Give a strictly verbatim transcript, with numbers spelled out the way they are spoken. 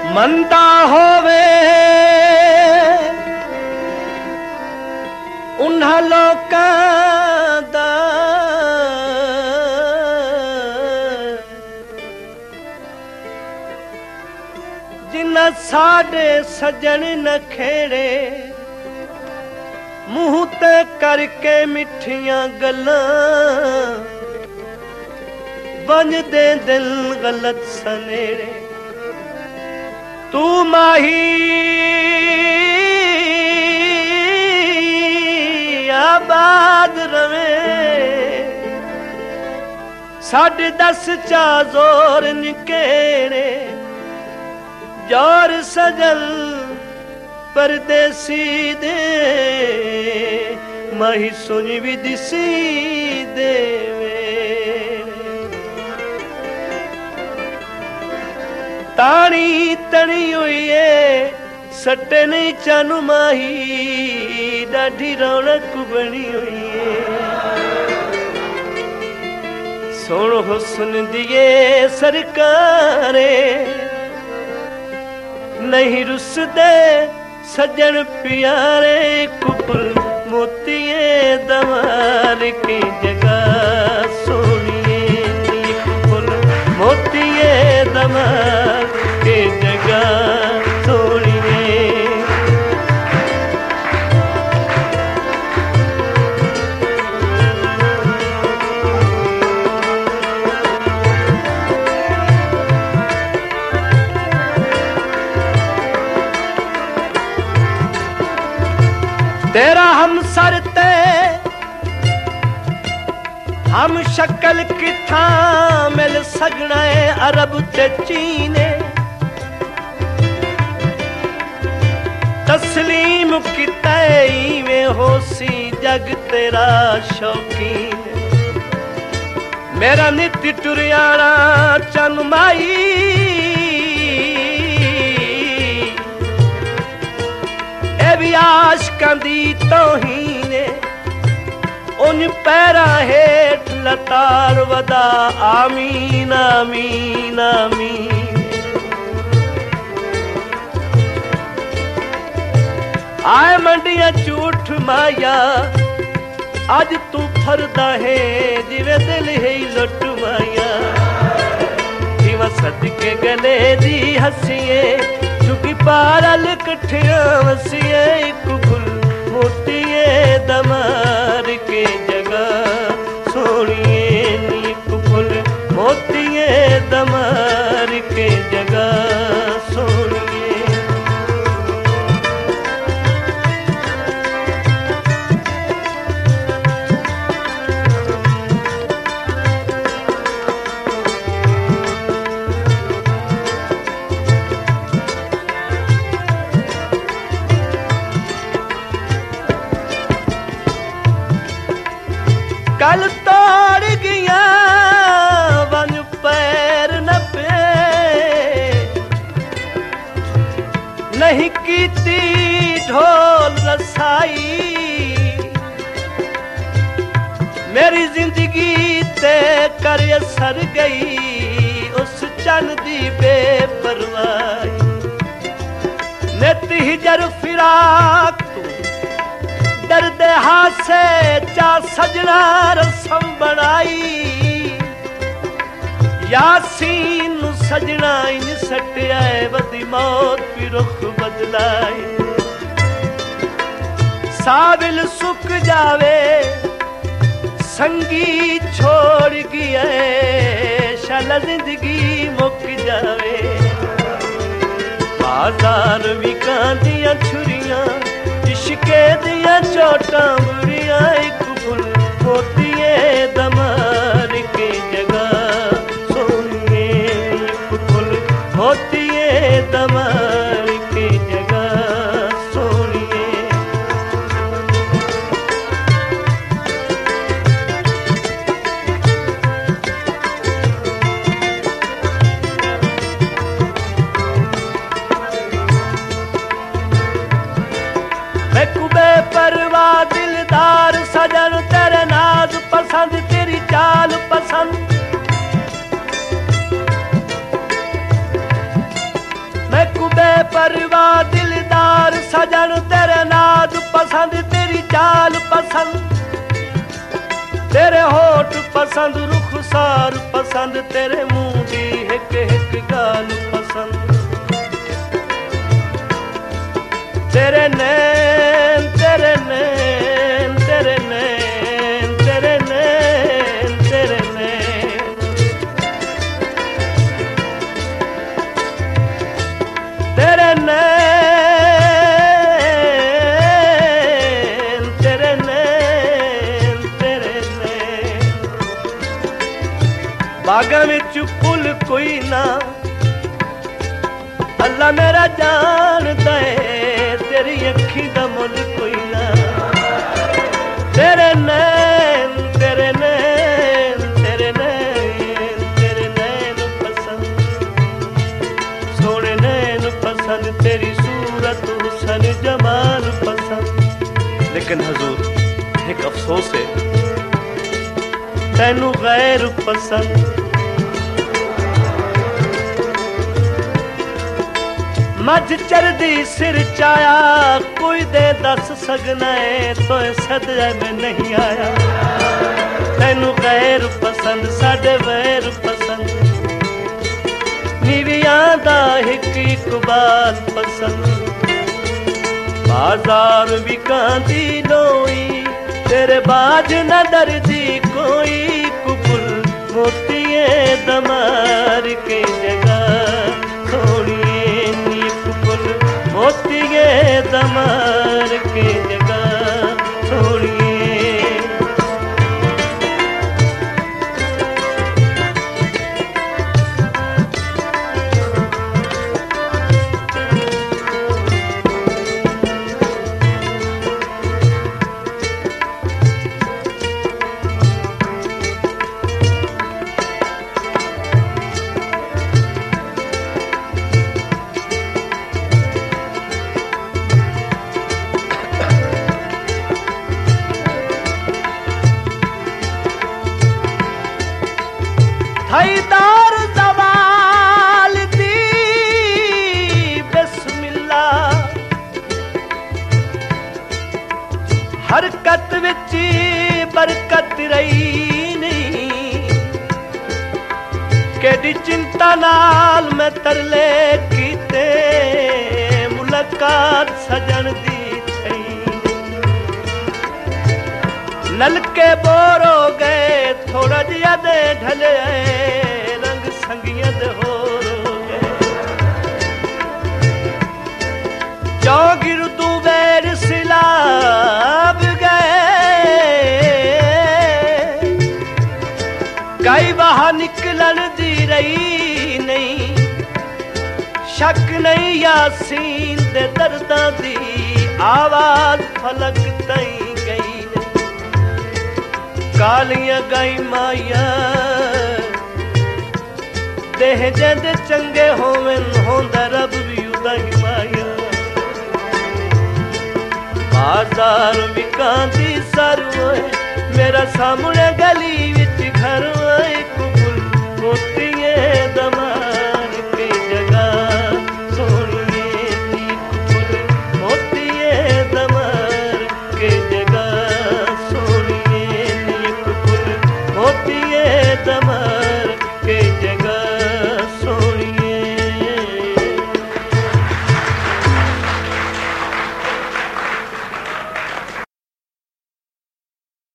ਮੰਦਾ ਹੋਵੇ ਉਨ੍ਹਾਂ ਲੋਕਾਂ ਦਾ ਜਿਨ੍ਹਾਂ ਸਾਡੇ ਸੱਜਣ ਨਖੇੜੇ ਮੂੰਹ ਤੇ ਕਰਕੇ ਮਿੱਠੀਆਂ ਗੱਲਾਂ ਵੰਜਦੇ ਦਿਲ ਗਲਤ ਸਨੇੜੇ तू माही आबाद रवे साढ़े दस चा जोर निकेड़े जोर सजल परदेसी दे माही सुन भी दिसी देवे तानी तनी हुई है सटे नहीं चानू माही डाढ़ी रौनक बनी हुई है सोन हुस्न दिए सरकारे नहीं रुसदे सजन प्यारे कुपुल मोतिए दवार की जगह सोनिए कुपुल मोतिए दवार के जगह सोनिए तेरा हम सरते हम शक्ल किथा मिल सकना है अरब ते चीने तस्लीम किता में होसी जग तेरा शौकीन मेरा नित टुरियाना चन माई ए भी आशकां दी तौहीने उन पैरा हेठ लतार वदा आमीन आमीन आमीन आए मंडिया झूठ माया अज तू फरदा है जिवे दिल है लुट माया जीवा सदके गले दी हसीए चुकी पारल कठिया वसीए एक फुल मोतिए दमार के जगह सोनिए नीक फुल मोतिए दमार के जगह सोनिए कल तोड़ गया वन पैर न पे नहीं कीती ढोल रसाई मेरी जिंदगी ते कर असर गई उस चन दी बेपरवाही नित हिजर फिराक दर्द हासे चा सजना रसम बनाई यासीन सजना इन सटिया बदी मौत भी रुख बदलाई साबिल सुक जावे संगी छोड़ गया शाला जिंदगी मुक जावे बाजार विकां दियां छुरियां इश्के दिया चोटा बुरिया एक फुल मोतिए दमार के जगह सोनिए एक फुल मोतिए दमार के जगह सोनिए मैं कुबे परवा दिलदार सजन तेरे नाज पसंद तेरी चाल पसंद मैं परवा दिलदार सजन तेरे नाज पसंद, तेरी चाल पसंद, तेरे होठ पसंद, रुखसार पसंद, तेरे मुंह दी हिक हिक गाल पसंद, तेरे नैन तेरे नैन तेरे नैन तेरे नैन तेरे नैन, तेरे नैन तेरे नैन तेरे नैन। बागां विच फुल कोई ना अल्लाह मेरा जानदा है, तेरी अखी दा मुल कोई ना, तेरे नैन तेरे नैन तेरे नैन तेरे नैन पसंद, सोने नैन पसंद, तेरी सूरत हुसन जमाल पसंद। लेकिन हजूर एक अफसोस है, तैनू गैर पसंद, मझ चरदी सिर चाया, कोई दे दस सकना है तो सदया में नहीं आया। तैनू गैर पसंद साडे वैर पसंद, नीवियां दा हिक इकबाल पसंद, बाजार विकांदी लोई, तेरे बाज न डरदी कोई, कुपुल मोतिये दमार के जगह थोड़िए नी, कुपुल मोतिये दमार के जगह थोड़िए। हैदार ज़वाल दी बिस्मिल्लाह, हरकत विच बरकत रही नहीं, केडी चिंता नाल मैं तरले कीते, मुलाकात सजन दी थई, नलके बोर हो गए थोड़ा जिया दे ढले, रंग संगिया दे होर हो गए, चौगिर तू बैर सिलाब गए, कई बाहर निकलन दी रही नहीं, शक नहीं यासीन दे दर्दां दी आवाज फलक तई गई, कालियां गाई माया देह जंद चंगे होवन, होंदा रब भी उदा ही माया, बाजार विकांदी सर होए, मेरा सामने गली विच घर होए, कुपुल मोतिये